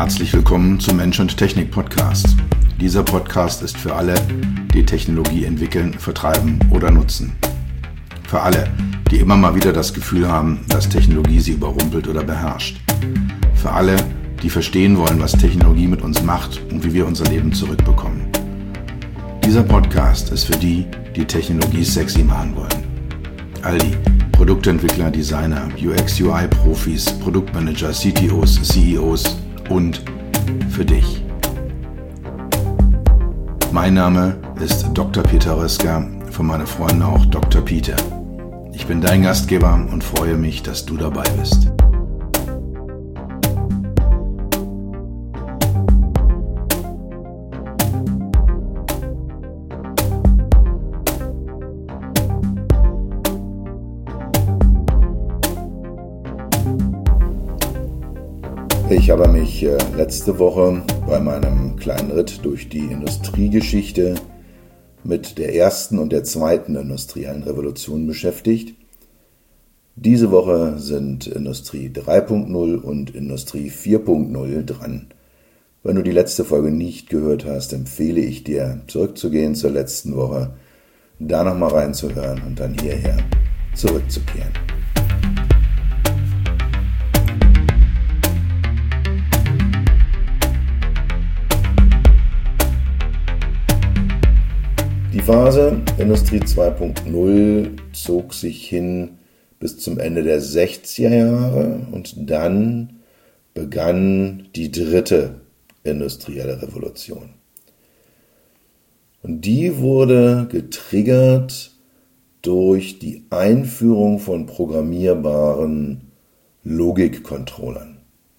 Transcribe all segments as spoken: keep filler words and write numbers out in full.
Herzlich willkommen zum Mensch und Technik Podcast. Dieser Podcast ist für alle, die Technologie entwickeln, vertreiben oder nutzen. Für alle, die immer mal wieder das Gefühl haben, dass Technologie sie überrumpelt oder beherrscht. Für alle, die verstehen wollen, was Technologie mit uns macht und wie wir unser Leben zurückbekommen. Dieser Podcast ist für die, die Technologie sexy machen wollen. All die Produktentwickler, Designer, U X U I-Profis, Produktmanager, C T Os, C E Os und für dich. Mein Name ist Doktor Peter Röska, von meinen Freunden auch Doktor Peter. Ich bin dein Gastgeber und freue mich, dass du dabei bist. Ich habe mich äh, letzte Woche bei meinem kleinen Ritt durch die Industriegeschichte mit der ersten und der zweiten industriellen Revolution beschäftigt. Diese Woche sind Industrie drei Punkt null und Industrie vier Punkt null dran. Wenn du die letzte Folge nicht gehört hast, empfehle ich dir, zurückzugehen zur letzten Woche, da nochmal reinzuhören und dann hierher zurückzukehren. Die Phase Industrie zwei Punkt null zog sich hin bis zum Ende der sechziger Jahre und dann begann die dritte industrielle Revolution. Und die wurde getriggert durch die Einführung von programmierbaren Logikcontrollern.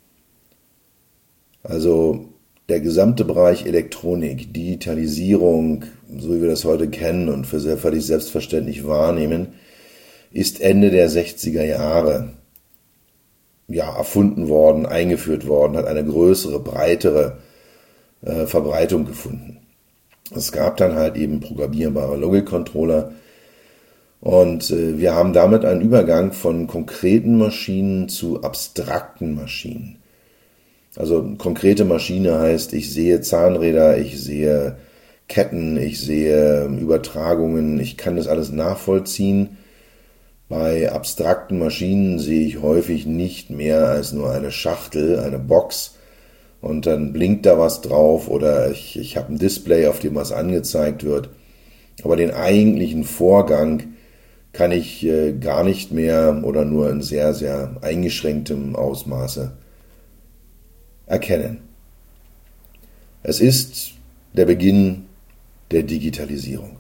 Also der gesamte Bereich Elektronik, Digitalisierung, so wie wir das heute kennen und für sehr völlig selbstverständlich wahrnehmen, ist Ende der sechziger Jahre ja, erfunden worden, eingeführt worden, hat eine größere, breitere äh, Verbreitung gefunden. Es gab dann halt eben programmierbare Logikcontroller und äh, wir haben damit einen Übergang von konkreten Maschinen zu abstrakten Maschinen. Also konkrete Maschine heißt, ich sehe Zahnräder, ich sehe Ketten, ich sehe Übertragungen, ich kann das alles nachvollziehen. Bei abstrakten Maschinen sehe ich häufig nicht mehr als nur eine Schachtel, eine Box und dann blinkt da was drauf oder ich, ich habe ein Display, auf dem was angezeigt wird. Aber den eigentlichen Vorgang kann ich äh, gar nicht mehr oder nur in sehr, sehr eingeschränktem Ausmaße erkennen. Es ist der Beginn der Digitalisierung.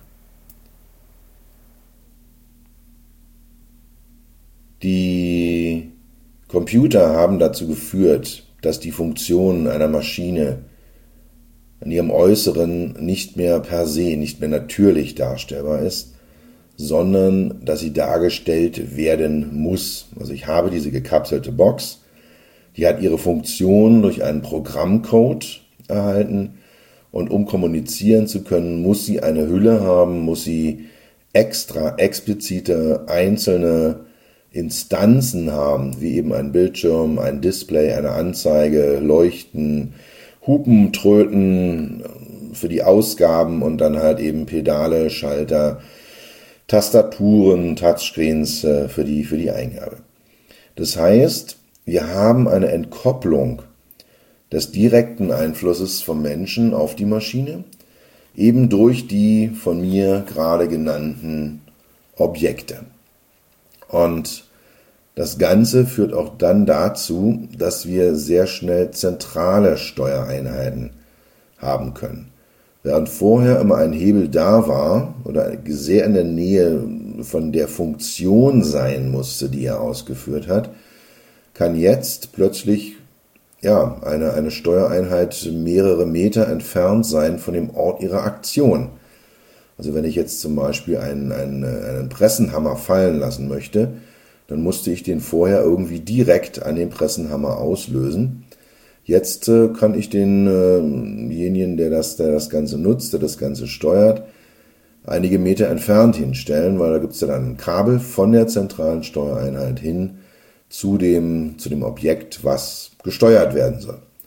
Die Computer haben dazu geführt, dass die Funktion einer Maschine an ihrem Äußeren nicht mehr per se, nicht mehr natürlich darstellbar ist, sondern dass sie dargestellt werden muss. Also ich habe diese gekapselte Box, die hat ihre Funktion durch einen Programmcode erhalten und um kommunizieren zu können, muss sie eine Hülle haben, muss sie extra explizite einzelne Instanzen haben, wie eben ein Bildschirm, ein Display, eine Anzeige, Leuchten, Hupen, Tröten für die Ausgaben und dann halt eben Pedale, Schalter, Tastaturen, Touchscreens für die, für die Eingabe. Das heißt, wir haben eine Entkopplung des direkten Einflusses vom Menschen auf die Maschine, eben durch die von mir gerade genannten Objekte. Und das Ganze führt auch dann dazu, dass wir sehr schnell zentrale Steuereinheiten haben können. Während vorher immer ein Hebel da war oder sehr in der Nähe von der Funktion sein musste, die er ausgeführt hat, kann jetzt plötzlich ja, eine, eine Steuereinheit mehrere Meter entfernt sein von dem Ort ihrer Aktion. Also wenn ich jetzt zum Beispiel einen, einen, einen Pressenhammer fallen lassen möchte, dann musste ich den vorher irgendwie direkt an den Pressenhammer auslösen. Jetzt äh, kann ich denjenigen, äh der, das, der das Ganze nutzt, der das Ganze steuert, einige Meter entfernt hinstellen, weil da gibt es ja dann ein Kabel von der zentralen Steuereinheit hin zu dem, zu dem Objekt, was gesteuert werden soll.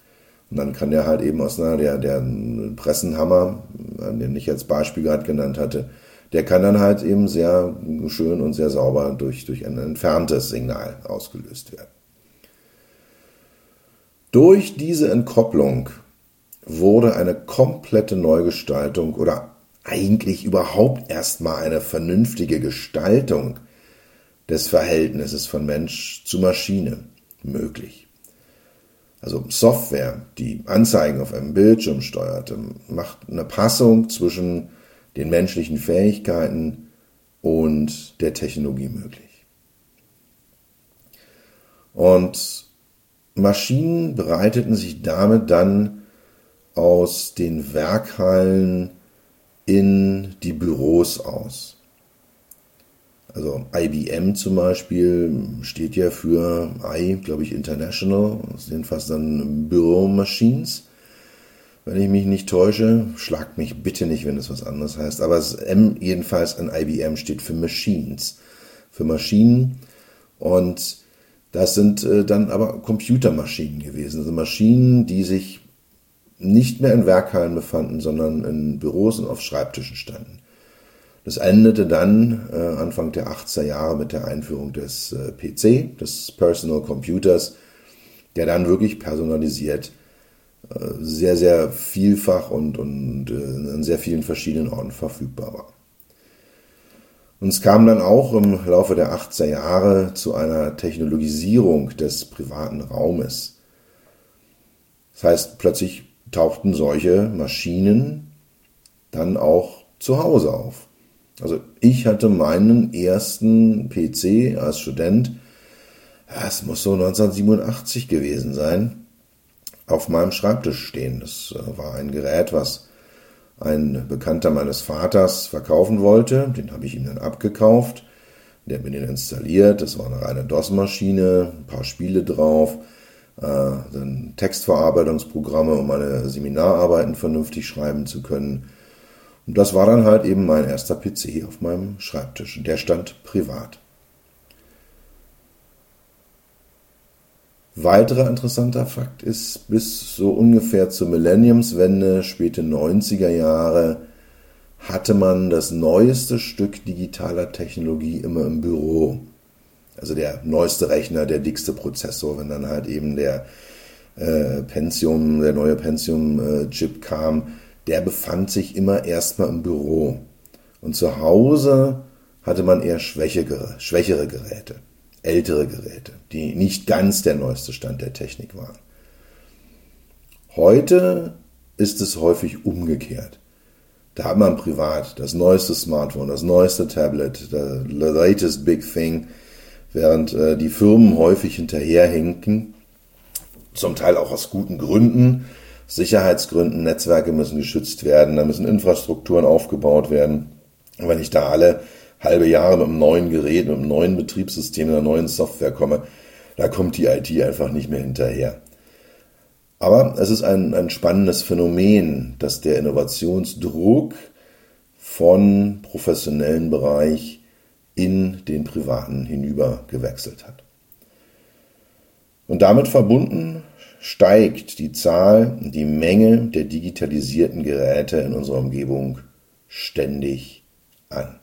Und dann kann der halt eben aus einer, der, der Pressenhammer, den ich als Beispiel gerade genannt hatte, der kann dann halt eben sehr schön und sehr sauber durch, durch ein entferntes Signal ausgelöst werden. Durch diese Entkopplung wurde eine komplette Neugestaltung oder eigentlich überhaupt erstmal eine vernünftige Gestaltung des Verhältnisses von Mensch zu Maschine möglich. Also Software, die Anzeigen auf einem Bildschirm steuert, macht eine Passung zwischen den menschlichen Fähigkeiten und der Technologie möglich. Und Maschinen breiteten sich damit dann aus den Werkhallen in die Büros aus. Also I B M zum Beispiel steht ja für I, glaube ich, International, das sind fast dann Bureau Machines, wenn ich mich nicht täusche. Schlagt mich bitte nicht, wenn es was anderes heißt, aber das M jedenfalls an I B M steht für Machines, für Maschinen, und das sind äh, dann aber Computermaschinen gewesen, also Maschinen, die sich nicht mehr in Werkhallen befanden, sondern in Büros und auf Schreibtischen standen. Das endete dann äh, Anfang der achtziger Jahre mit der Einführung des äh, P C, des Personal Computers, der dann wirklich personalisiert äh, sehr, sehr vielfach und, und äh, an sehr vielen verschiedenen Orten verfügbar war. Und es kam dann auch im Laufe der achtziger Jahre zu einer Technologisierung des privaten Raumes. Das heißt, plötzlich tauchten solche Maschinen dann auch zu Hause auf. Also ich hatte meinen ersten P C als Student, ja, es muss so neunzehnhundertsiebenundachtzig gewesen sein, auf meinem Schreibtisch stehen. Das war ein Gerät, was ein Bekannter meines Vaters verkaufen wollte. Den habe ich ihm dann abgekauft. Der hat mir den installiert. Das war eine reine DOS-Maschine, ein paar Spiele drauf, äh, dann Textverarbeitungsprogramme, um meine Seminararbeiten vernünftig schreiben zu können. Und das war dann halt eben mein erster P C auf meinem Schreibtisch. Und der stand privat. Weiterer interessanter Fakt ist, bis so ungefähr zur Millenniumswende, späte neunziger Jahre, hatte man das neueste Stück digitaler Technologie immer im Büro. Also der neueste Rechner, der dickste Prozessor, wenn dann halt eben der äh, Pentium, der neue Pentium-Chip kam, der befand sich immer erstmal im Büro. Und zu Hause hatte man eher schwächere, schwächere Geräte, ältere Geräte, die nicht ganz der neueste Stand der Technik waren. Heute ist es häufig umgekehrt. Da hat man privat das neueste Smartphone, das neueste Tablet, the latest big thing, während äh, die Firmen häufig hinterherhinken, zum Teil auch aus guten Gründen. Sicherheitsgründen, Netzwerke müssen geschützt werden, da müssen Infrastrukturen aufgebaut werden. Und wenn ich da alle halbe Jahre mit einem neuen Gerät, mit einem neuen Betriebssystem, einer neuen Software komme, da kommt die I T einfach nicht mehr hinterher. Aber es ist ein, ein spannendes Phänomen, dass der Innovationsdruck von professionellen Bereich in den privaten hinüber gewechselt hat. Und damit verbunden steigt die Zahl, die Menge der digitalisierten Geräte in unserer Umgebung ständig an.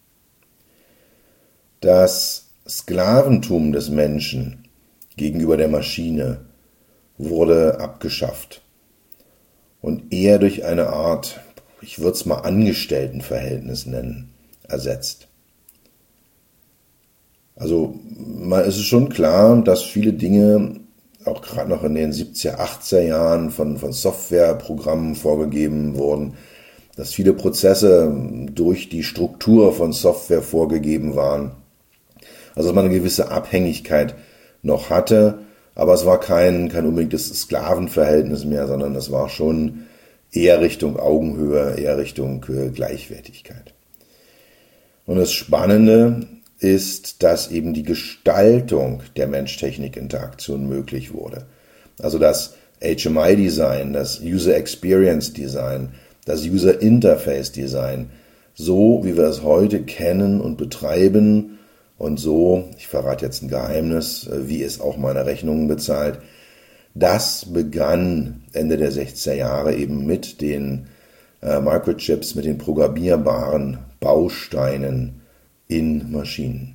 Das Sklaventum des Menschen gegenüber der Maschine wurde abgeschafft und eher durch eine Art, ich würde es mal Angestelltenverhältnis nennen, ersetzt. Also es ist schon klar, dass viele Dinge auch gerade noch in den siebziger, achtziger Jahren von, von Softwareprogrammen vorgegeben wurden, dass viele Prozesse durch die Struktur von Software vorgegeben waren. Also dass man eine gewisse Abhängigkeit noch hatte, aber es war kein, kein unbedingtes Sklavenverhältnis mehr, sondern es war schon eher Richtung Augenhöhe, eher Richtung Gleichwertigkeit. Und das Spannende ist, dass eben die Gestaltung der Mensch-Technik-Interaktion möglich wurde. Also das H M I-Design, das User Experience Design, das User Interface Design, so wie wir es heute kennen und betreiben und so, ich verrate jetzt ein Geheimnis, wie es auch meine Rechnungen bezahlt, Das begann Ende der sechziger Jahre eben mit den äh, Microchips, mit den programmierbaren Bausteinen in Maschinen.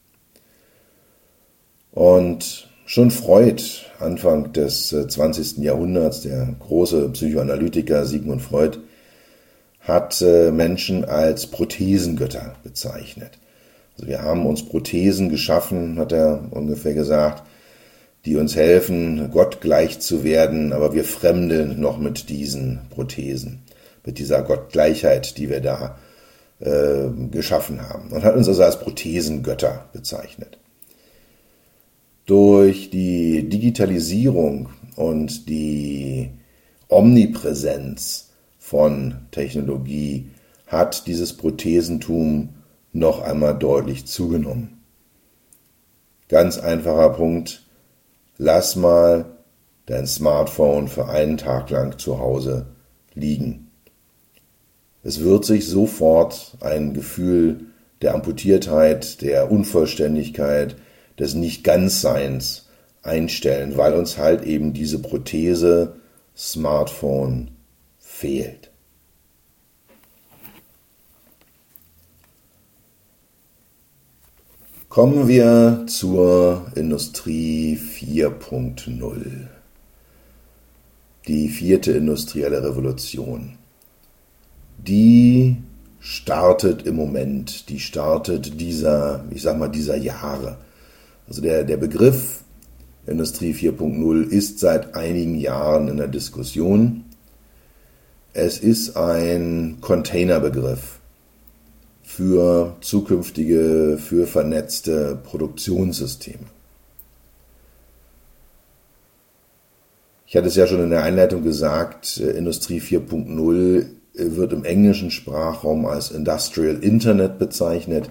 Und schon Freud, Anfang des äh, zwanzigsten Jahrhunderts, der große Psychoanalytiker Sigmund Freud, hat äh, Menschen als Prothesengötter bezeichnet. Also wir haben uns Prothesen geschaffen, hat er ungefähr gesagt, die uns helfen, Gott gleich zu werden, aber wir fremdeln noch mit diesen Prothesen, mit dieser Gottgleichheit, die wir da äh, geschaffen haben. Und hat uns also als Prothesengötter bezeichnet. Durch die Digitalisierung und die Omnipräsenz von Technologie hat dieses Prothesentum noch einmal deutlich zugenommen. Ganz einfacher Punkt: Lass mal dein Smartphone für einen Tag lang zu Hause liegen. Es wird sich sofort ein Gefühl der Amputiertheit, der Unvollständigkeit, des Nicht-Ganz-Seins einstellen, weil uns halt eben diese Prothese Smartphone fehlt. Kommen wir zur Industrie vier Punkt null. Die vierte industrielle Revolution. Die startet im Moment, die startet dieser, ich sag mal, dieser Jahre. Also der, der Begriff Industrie vier Punkt null ist seit einigen Jahren in der Diskussion. Es ist ein Containerbegriff für zukünftige, für vernetzte Produktionssysteme. Ich hatte es ja schon in der Einleitung gesagt, Industrie vier Punkt null wird im englischen Sprachraum als Industrial Internet bezeichnet.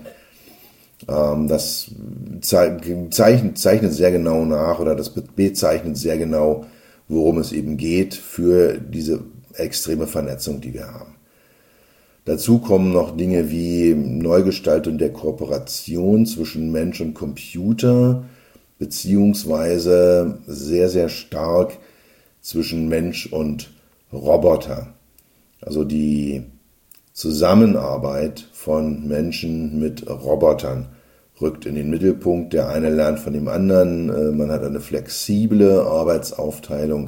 Das zeichnet, zeichnet sehr genau nach, oder das bezeichnet sehr genau, worum es eben geht für diese extreme Vernetzung, die wir haben. Dazu kommen noch Dinge wie Neugestaltung der Kooperation zwischen Mensch und Computer, beziehungsweise sehr, sehr stark zwischen Mensch und Roboter. Also die Zusammenarbeit von Menschen mit Robotern rückt in den Mittelpunkt. Der eine lernt von dem anderen. Man hat eine flexible Arbeitsaufteilung.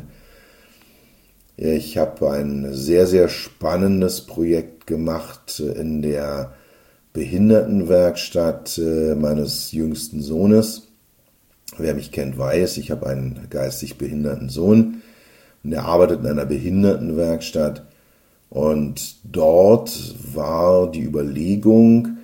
Ich habe ein sehr, sehr spannendes Projekt gemacht in der Behindertenwerkstatt meines jüngsten Sohnes. Wer mich kennt, weiß, ich habe einen geistig behinderten Sohn und der arbeitet in einer Behindertenwerkstatt. Und dort war die Überlegung,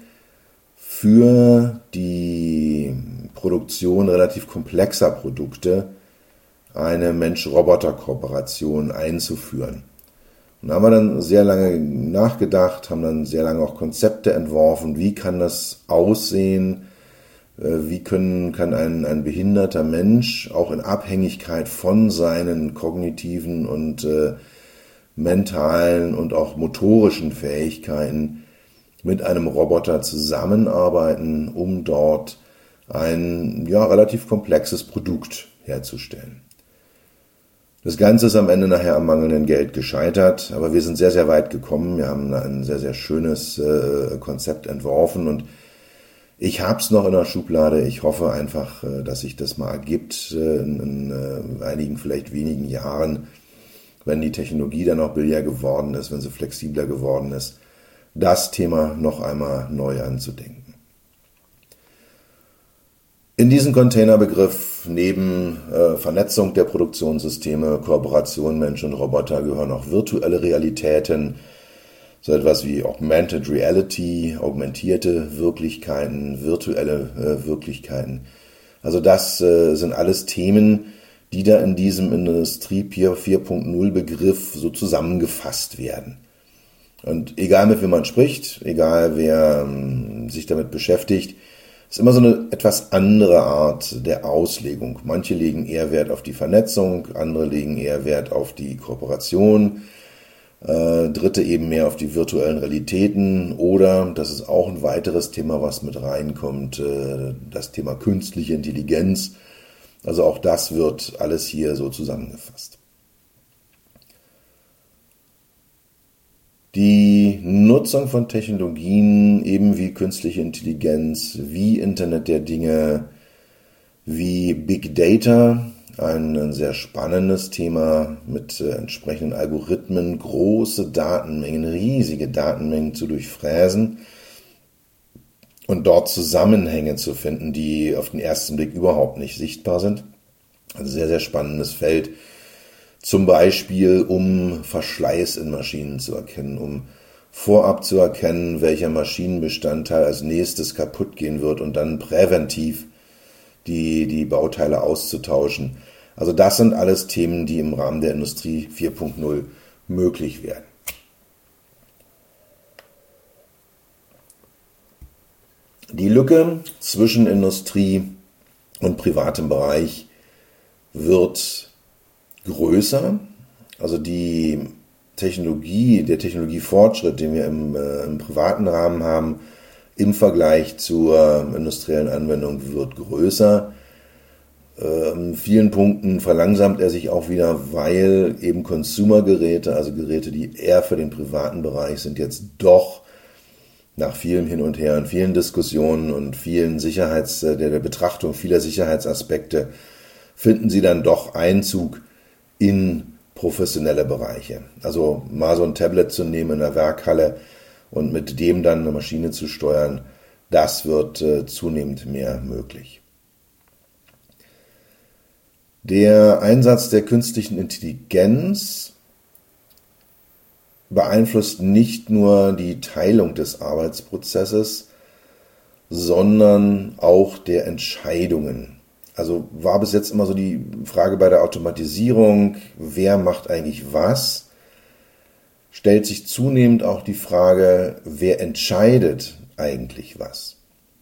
für die Produktion relativ komplexer Produkte eine Mensch-Roboter-Kooperation einzuführen. Und da haben wir dann sehr lange nachgedacht, haben dann sehr lange auch Konzepte entworfen, wie kann das aussehen, wie können, kann ein, ein behinderter Mensch auch in Abhängigkeit von seinen kognitiven und äh, mentalen und auch motorischen Fähigkeiten mit einem Roboter zusammenarbeiten, um dort ein ja, relativ komplexes Produkt herzustellen. Das Ganze ist am Ende nachher am mangelnden Geld gescheitert, aber wir sind sehr, sehr weit gekommen. Wir haben ein sehr, sehr schönes äh, Konzept entworfen und ich habe es noch in der Schublade. Ich hoffe einfach, äh, dass sich das mal ergibt äh, in, in äh, einigen, vielleicht wenigen Jahren, wenn die Technologie dann auch billiger geworden ist, wenn sie flexibler geworden ist, das Thema noch einmal neu anzudenken. In diesen Containerbegriff neben äh, Vernetzung der Produktionssysteme, Kooperation Mensch und Roboter gehören auch virtuelle Realitäten, so etwas wie Augmented Reality, augmentierte Wirklichkeiten, virtuelle äh, Wirklichkeiten. Also das äh, sind alles Themen, die da in diesem Industrie vier Punkt null Begriff so zusammengefasst werden. Und egal mit wem man spricht, egal wer ähm, sich damit beschäftigt, ist immer so eine etwas andere Art der Auslegung. Manche legen eher Wert auf die Vernetzung, andere legen eher Wert auf die Kooperation, äh, Dritte eben mehr auf die virtuellen Realitäten oder, das ist auch ein weiteres Thema, was mit reinkommt, äh, das Thema künstliche Intelligenz. Also auch das wird alles hier so zusammengefasst. Die Nutzung von Technologien, eben wie künstliche Intelligenz, wie Internet der Dinge, wie Big Data, ein sehr spannendes Thema mit äh, entsprechenden Algorithmen, große Datenmengen, riesige Datenmengen zu durchfräsen und dort Zusammenhänge zu finden, die auf den ersten Blick überhaupt nicht sichtbar sind. Ein sehr, sehr spannendes Feld, zum Beispiel um Verschleiß in Maschinen zu erkennen, um vorab zu erkennen, welcher Maschinenbestandteil als nächstes kaputt gehen wird und dann präventiv die, die Bauteile auszutauschen. Also das sind alles Themen, die im Rahmen der Industrie vier Punkt null möglich werden. Die Lücke zwischen Industrie und privatem Bereich wird größer. Also die Technologie, der Technologiefortschritt, den wir im, äh, im privaten Rahmen haben, im Vergleich zur industriellen Anwendung wird größer. In vielen Punkten verlangsamt er sich auch wieder, weil eben Consumer-Geräte, also Geräte, die eher für den privaten Bereich sind, jetzt doch nach vielem Hin und Her und vielen Diskussionen und vielen Sicherheits, der, der Betrachtung vieler Sicherheitsaspekte, finden sie dann doch Einzug in professionelle Bereiche. Also mal so ein Tablet zu nehmen in der Werkhalle und mit dem dann eine Maschine zu steuern, das wird äh, zunehmend mehr möglich. Der Einsatz der künstlichen Intelligenz beeinflusst nicht nur die Teilung des Arbeitsprozesses, sondern auch der Entscheidungen. Also war bis jetzt immer so die Frage bei der Automatisierung, wer macht eigentlich was? Stellt sich zunehmend auch die Frage, wer entscheidet eigentlich was?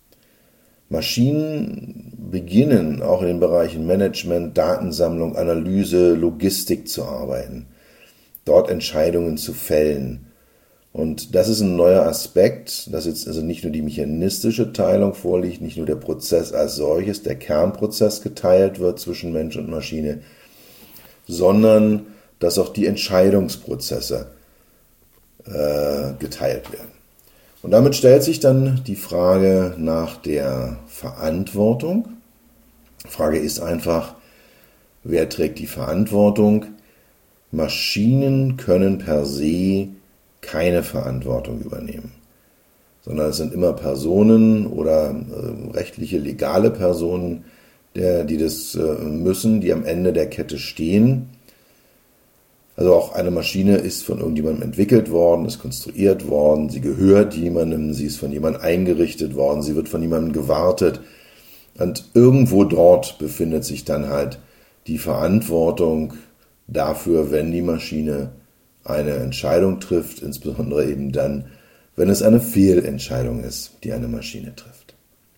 Maschinen beginnen auch in den Bereichen Management, Datensammlung, Analyse, Logistik zu arbeiten, dort Entscheidungen zu fällen. Und das ist ein neuer Aspekt, dass jetzt also nicht nur die mechanistische Teilung vorliegt, nicht nur der Prozess als solches, der Kernprozess geteilt wird zwischen Mensch und Maschine, sondern dass auch die Entscheidungsprozesse äh, geteilt werden. Und damit stellt sich dann die Frage nach der Verantwortung. Die Frage ist einfach, wer trägt die Verantwortung? Maschinen können per se keine Verantwortung übernehmen, sondern es sind immer Personen oder äh, rechtliche, legale Personen, der, die das äh, müssen, die am Ende der Kette stehen. Also auch eine Maschine ist von irgendjemandem entwickelt worden, ist konstruiert worden, sie gehört jemandem, sie ist von jemandem eingerichtet worden, sie wird von jemandem gewartet. Und irgendwo dort befindet sich dann halt die Verantwortung dafür, wenn die Maschine eine Entscheidung trifft, insbesondere eben dann, wenn es eine Fehlentscheidung ist, die eine Maschine trifft.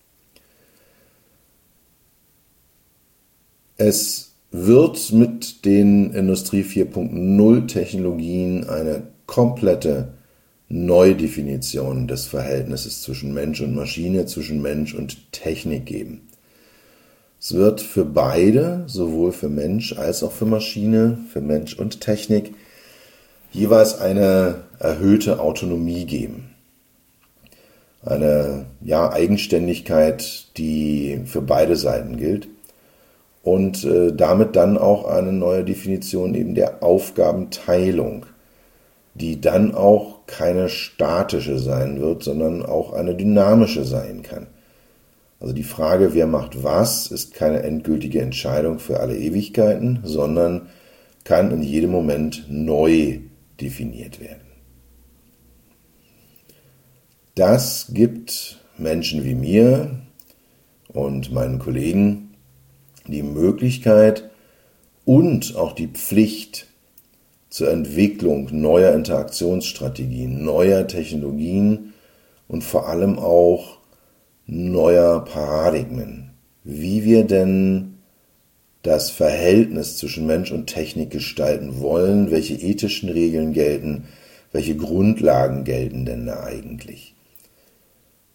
Es wird mit den Industrie vier Punkt null Technologien eine komplette Neudefinition des Verhältnisses zwischen Mensch und Maschine, zwischen Mensch und Technik geben. Es wird für beide, sowohl für Mensch als auch für Maschine, für Mensch und Technik, jeweils eine erhöhte Autonomie geben. Eine ja, Eigenständigkeit, die für beide Seiten gilt. Und äh, damit dann auch eine neue Definition eben der Aufgabenteilung, die dann auch keine statische sein wird, sondern auch eine dynamische sein kann. Also die Frage, wer macht was, ist keine endgültige Entscheidung für alle Ewigkeiten, sondern kann in jedem Moment neu definiert werden. Das gibt Menschen wie mir und meinen Kollegen die Möglichkeit und auch die Pflicht zur Entwicklung neuer Interaktionsstrategien, neuer Technologien und vor allem auch neuer Paradigmen, wie wir denn das Verhältnis zwischen Mensch und Technik gestalten wollen, welche ethischen Regeln gelten, welche Grundlagen gelten denn da eigentlich.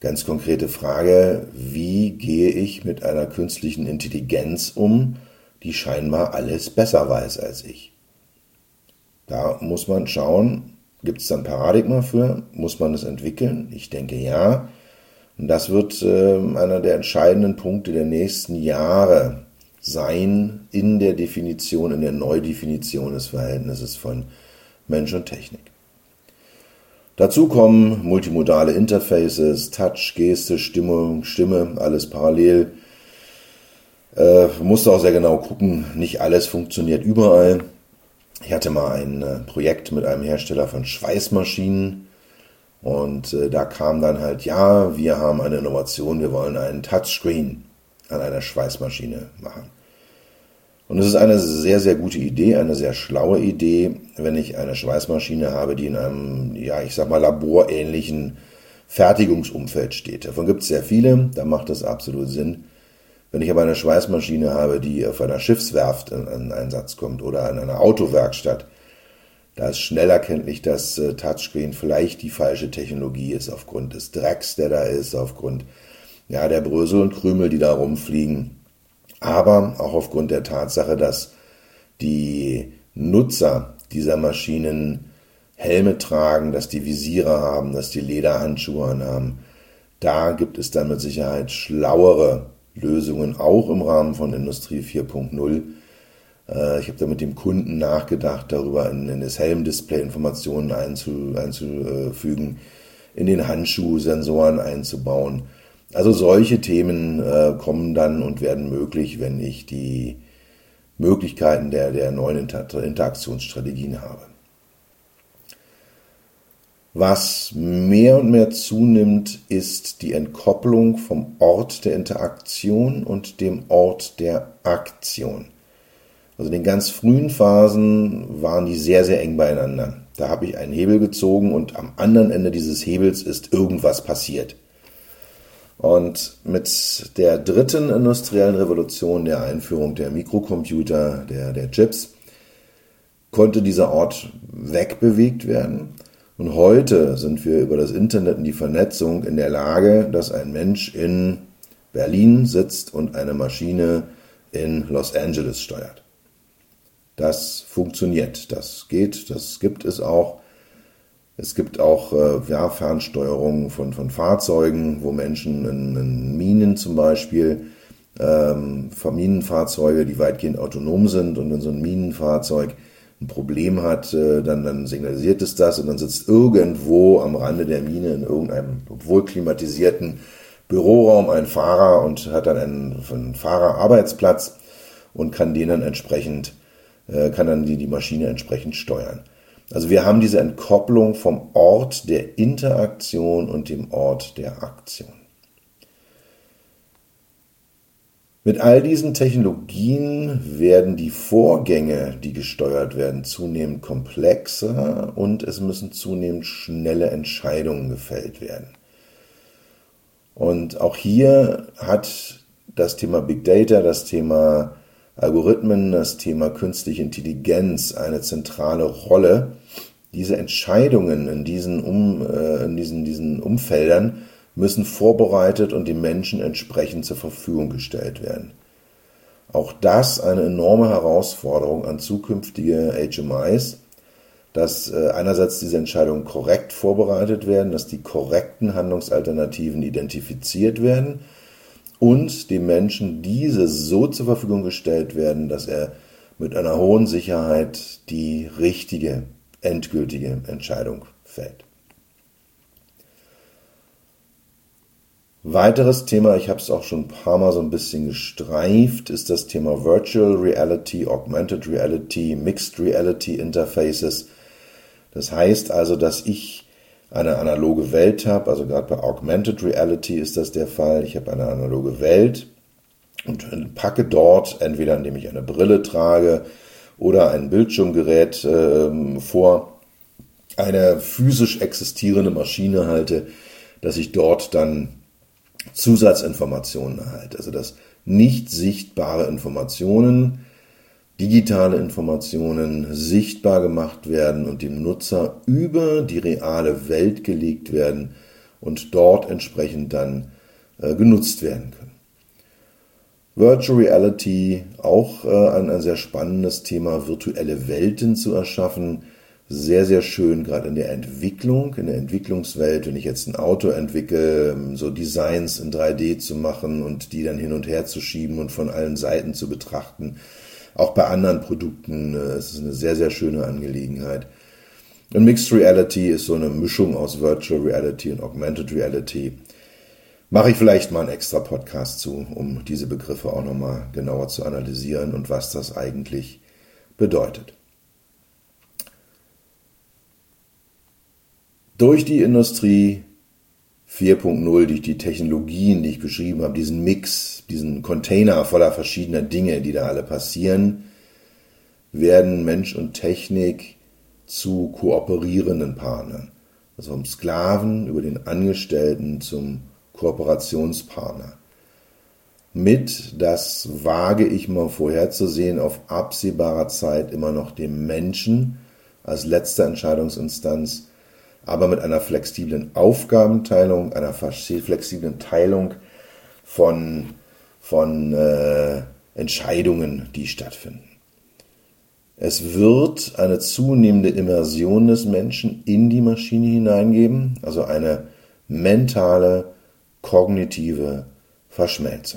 Ganz konkrete Frage, wie gehe ich mit einer künstlichen Intelligenz um, die scheinbar alles besser weiß als ich? Da muss man schauen, gibt es da ein Paradigma für? Muss man es entwickeln? Ich denke ja. Und das wird äh, einer der entscheidenden Punkte der nächsten Jahre sein in der Definition, in der Neudefinition des Verhältnisses von Mensch und Technik. Dazu kommen multimodale Interfaces, Touch, Geste, Stimmung, Stimme, alles parallel. Äh, musste auch sehr genau gucken, nicht alles funktioniert überall. Ich hatte mal ein äh, Projekt mit einem Hersteller von Schweißmaschinen und äh, da kam dann halt, ja, wir haben eine Innovation, wir wollen einen Touchscreen an einer Schweißmaschine machen. Und es ist eine sehr, sehr gute Idee, eine sehr schlaue Idee, wenn ich eine Schweißmaschine habe, die in einem, ja, ich sag mal, laborähnlichen Fertigungsumfeld steht. Davon gibt es sehr viele, da macht das absolut Sinn. Wenn ich aber eine Schweißmaschine habe, die auf einer Schiffswerft in, in Einsatz kommt oder in einer Autowerkstatt, da ist schnell erkenntlich, dass äh, Touchscreen vielleicht die falsche Technologie ist, aufgrund des Drecks, der da ist, aufgrund ja, der Brösel und Krümel, die da rumfliegen. Aber auch aufgrund der Tatsache, dass die Nutzer dieser Maschinen Helme tragen, dass die Visiere haben, dass die Lederhandschuhe haben, da gibt es dann mit Sicherheit schlauere Lösungen, auch im Rahmen von Industrie vier Punkt null. Äh, ich habe da mit dem Kunden nachgedacht, darüber in, in das Helmdisplay Informationen einzu, einzufügen, in den Handschuh Sensoren einzubauen. Also solche Themen äh, kommen dann und werden möglich, wenn ich die Möglichkeiten der, der neuen Inter- Interaktionsstrategien habe. Was mehr und mehr zunimmt, ist die Entkopplung vom Ort der Interaktion und dem Ort der Aktion. Also in den ganz frühen Phasen waren die sehr, sehr eng beieinander. Da habe ich einen Hebel gezogen und am anderen Ende dieses Hebels ist irgendwas passiert. Und mit der dritten industriellen Revolution, der Einführung der Mikrocomputer, der, der Chips, konnte dieser Ort wegbewegt werden. Und heute sind wir über das Internet und die Vernetzung in der Lage, dass ein Mensch in Berlin sitzt und eine Maschine in Los Angeles steuert. Das funktioniert, das geht, das gibt es auch. Es gibt auch äh, ja, Fernsteuerung von, von Fahrzeugen, wo Menschen in, in Minen zum Beispiel, ähm, Minenfahrzeuge, die weitgehend autonom sind, und wenn so ein Minenfahrzeug ein Problem hat, äh, dann, dann signalisiert es das und dann sitzt irgendwo am Rande der Mine in irgendeinem wohl klimatisierten Büroraum ein Fahrer und hat dann einen, einen Fahrerarbeitsplatz und kann den dann entsprechend, äh, kann dann die, die Maschine entsprechend steuern. Also wir haben diese Entkopplung vom Ort der Interaktion und dem Ort der Aktion. Mit all diesen Technologien werden die Vorgänge, die gesteuert werden, zunehmend komplexer und es müssen zunehmend schnelle Entscheidungen gefällt werden. Und auch hier hat das Thema Big Data, das Thema Algorithmen, das Thema künstliche Intelligenz eine zentrale Rolle. Diese Entscheidungen in diesen, um, äh, in diesen, diesen Umfeldern müssen vorbereitet und dem Menschen entsprechend zur Verfügung gestellt werden. Auch das eine enorme Herausforderung an zukünftige H M Is, dass äh, einerseits diese Entscheidungen korrekt vorbereitet werden, dass die korrekten Handlungsalternativen identifiziert werden und dem Menschen diese so zur Verfügung gestellt werden, dass er mit einer hohen Sicherheit die richtige, endgültige Entscheidung fällt. Weiteres Thema, ich habe es auch schon ein paar Mal so ein bisschen gestreift, ist das Thema Virtual Reality, Augmented Reality, Mixed Reality Interfaces. Das heißt also, dass ich eine analoge Welt habe, also gerade bei Augmented Reality ist das der Fall. Ich habe eine analoge Welt und packe dort, entweder indem ich eine Brille trage oder ein Bildschirmgerät äh, vor, eine physisch existierende Maschine halte, dass ich dort dann Zusatzinformationen erhalte. Also dass nicht sichtbare Informationen, digitale Informationen sichtbar gemacht werden und dem Nutzer über die reale Welt gelegt werden und dort entsprechend dann äh, genutzt werden können. Virtual Reality, auch äh, ein, ein sehr spannendes Thema, virtuelle Welten zu erschaffen. Sehr, sehr schön, gerade in der Entwicklung, in der Entwicklungswelt, wenn ich jetzt ein Auto entwickle, so Designs in drei D zu machen und die dann hin und her zu schieben und von allen Seiten zu betrachten. Auch bei anderen Produkten äh, ist es eine sehr, sehr schöne Angelegenheit. Und Mixed Reality ist so eine Mischung aus Virtual Reality und Augmented Reality. Mache ich vielleicht mal einen extra Podcast zu, um diese Begriffe auch nochmal genauer zu analysieren und was das eigentlich bedeutet. Durch die Industrie vier Punkt null, durch die Technologien, die ich beschrieben habe, diesen Mix, diesen Container voller verschiedener Dinge, die da alle passieren, werden Mensch und Technik zu kooperierenden Partnern. Also vom Sklaven über den Angestellten zum Kooperationspartner. Mit, das wage ich mal vorherzusehen, auf absehbarer Zeit immer noch dem Menschen als letzte Entscheidungsinstanz, aber mit einer flexiblen Aufgabenteilung, einer flexiblen Teilung von, von äh, Entscheidungen, die stattfinden. Es wird eine zunehmende Immersion des Menschen in die Maschine hineingeben, also eine mentale, kognitive Verschmelzung.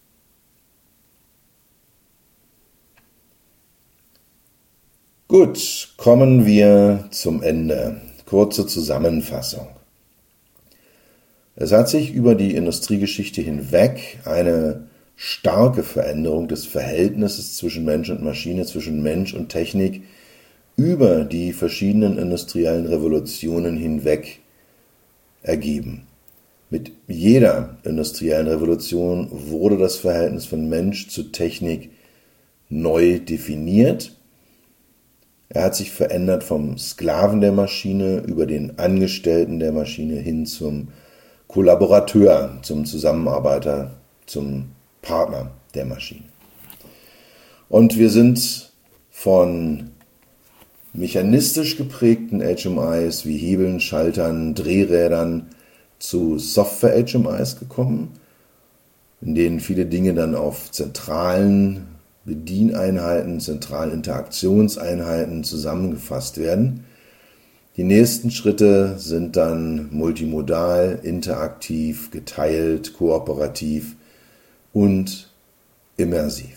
Gut, kommen wir zum Ende. Kurze Zusammenfassung. Es hat sich über die Industriegeschichte hinweg eine starke Veränderung des Verhältnisses zwischen Mensch und Maschine, zwischen Mensch und Technik über die verschiedenen industriellen Revolutionen hinweg ergeben. Mit jeder industriellen Revolution wurde das Verhältnis von Mensch zu Technik neu definiert. Er hat sich verändert vom Sklaven der Maschine über den Angestellten der Maschine hin zum Kollaborateur, zum Zusammenarbeiter, zum Partner der Maschine. Und wir sind von mechanistisch geprägten H M Is wie Hebeln, Schaltern, Drehrädern zu Software-H M Is gekommen, in denen viele Dinge dann auf zentralen Bedieneinheiten, zentralen Interaktionseinheiten zusammengefasst werden. Die nächsten Schritte sind dann multimodal, interaktiv, geteilt, kooperativ und immersiv.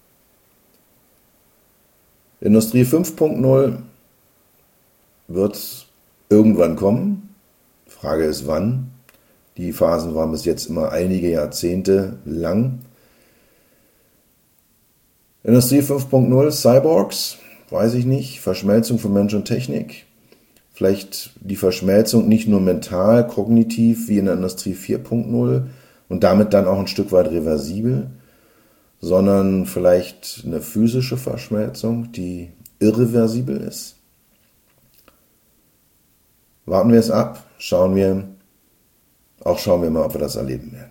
Industrie fünf Punkt null wird irgendwann kommen. Frage ist wann. Die Phasen waren bis jetzt immer einige Jahrzehnte lang. Industrie fünf Punkt null, Cyborgs, weiß ich nicht, Verschmelzung von Mensch und Technik. Vielleicht die Verschmelzung nicht nur mental, kognitiv wie in der Industrie vier Punkt null und damit dann auch ein Stück weit reversibel, sondern vielleicht eine physische Verschmelzung, die irreversibel ist. Warten wir es ab, schauen wir, auch schauen wir mal, ob wir das erleben werden.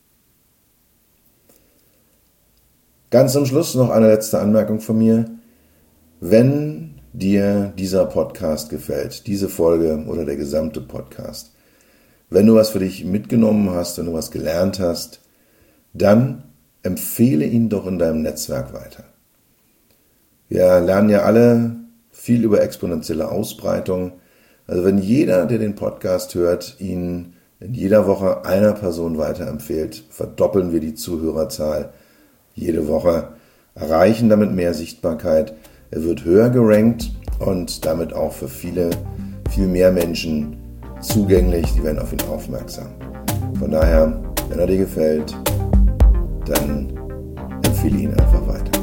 Ganz zum Schluss noch eine letzte Anmerkung von mir. Wenn dir dieser Podcast gefällt, diese Folge oder der gesamte Podcast, wenn du was für dich mitgenommen hast, wenn du was gelernt hast, dann empfehle ihn doch in deinem Netzwerk weiter. Wir lernen ja alle viel über exponentielle Ausbreitung. Also wenn jeder, der den Podcast hört, ihn in jeder Woche einer Person weiterempfiehlt, verdoppeln wir die Zuhörerzahl jede Woche, erreichen damit mehr Sichtbarkeit. Er wird höher gerankt und damit auch für viele, viel mehr Menschen zugänglich, die werden auf ihn aufmerksam. Von daher, wenn er dir gefällt, dann empfehle ihn einfach weiter.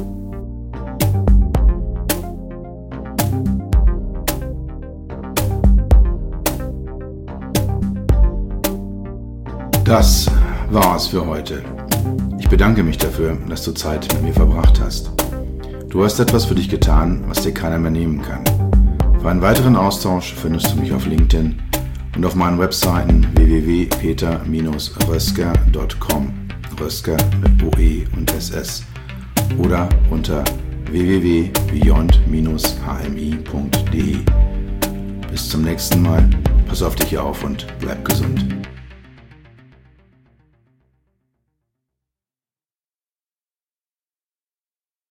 Das war's für heute. Ich bedanke mich dafür, dass du Zeit mit mir verbracht hast. Du hast etwas für dich getan, was dir keiner mehr nehmen kann. Für einen weiteren Austausch findest du mich auf LinkedIn und auf meinen Webseiten w w w punkt peter Bindestrich rösker punkt com, Rösker mit O E und S S, oder unter w w w punkt beyond Bindestrich h m i punkt d e. Bis zum nächsten Mal, pass auf dich auf und bleib gesund.